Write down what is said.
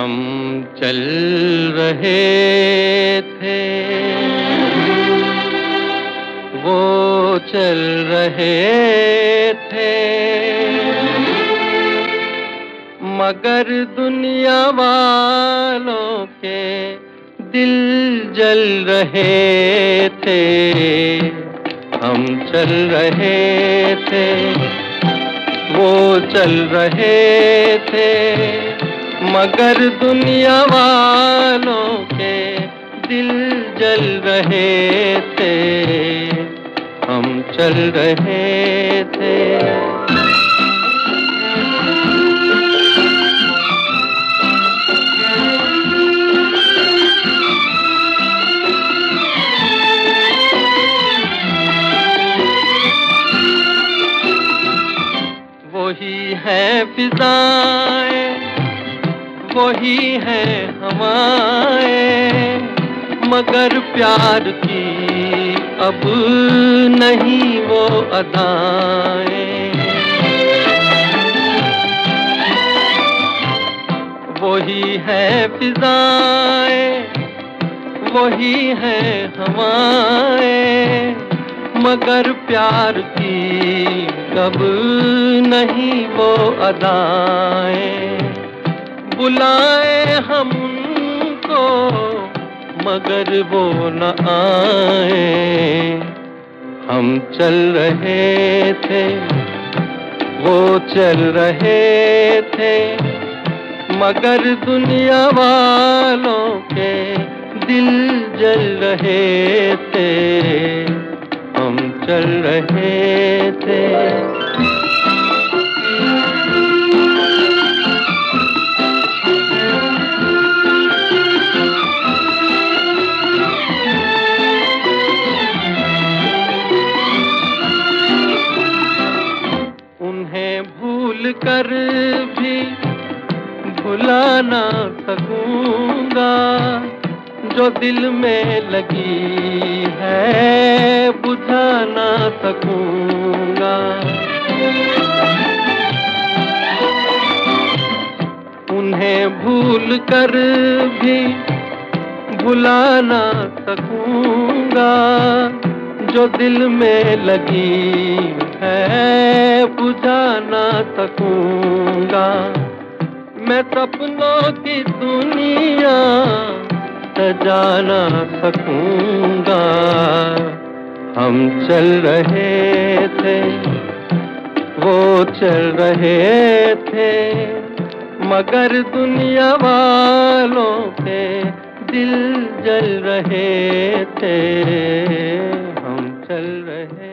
हम चल रहे थे, वो चल रहे थे, मगर दुनिया वालों के दिल जल रहे थे। हम चल रहे थे, वो चल रहे थे, मगर दुनिया वालों के दिल जल रहे थे। हम चल रहे थे। वही है फिजाएं, वही है हवाएं, मगर प्यार की अब नहीं वो अदाएं। वही है फिजाएं, वही है हवाएं, मगर प्यार की कब नहीं वो अदाएं। बुलाए हम उनको मगर वो न आए। हम चल रहे थे, वो चल रहे थे, मगर दुनिया वालों के दिल जल रहे थे। हम चल रहे थे। उन्हें भूल कर भी भुला ना सकूंगा, जो दिल में लगी है बुझा ना सकूंगा। उन्हें भूल कर भी भुला ना सकूंगा, जो दिल में लगी है बुझा ना सकूंगा। मैं सपनों की दुनिया सजा ना सकूंगा। हम चल रहे थे, वो चल रहे थे, मगर दुनिया वालों के दिल जल रहे थे। हम चल रहे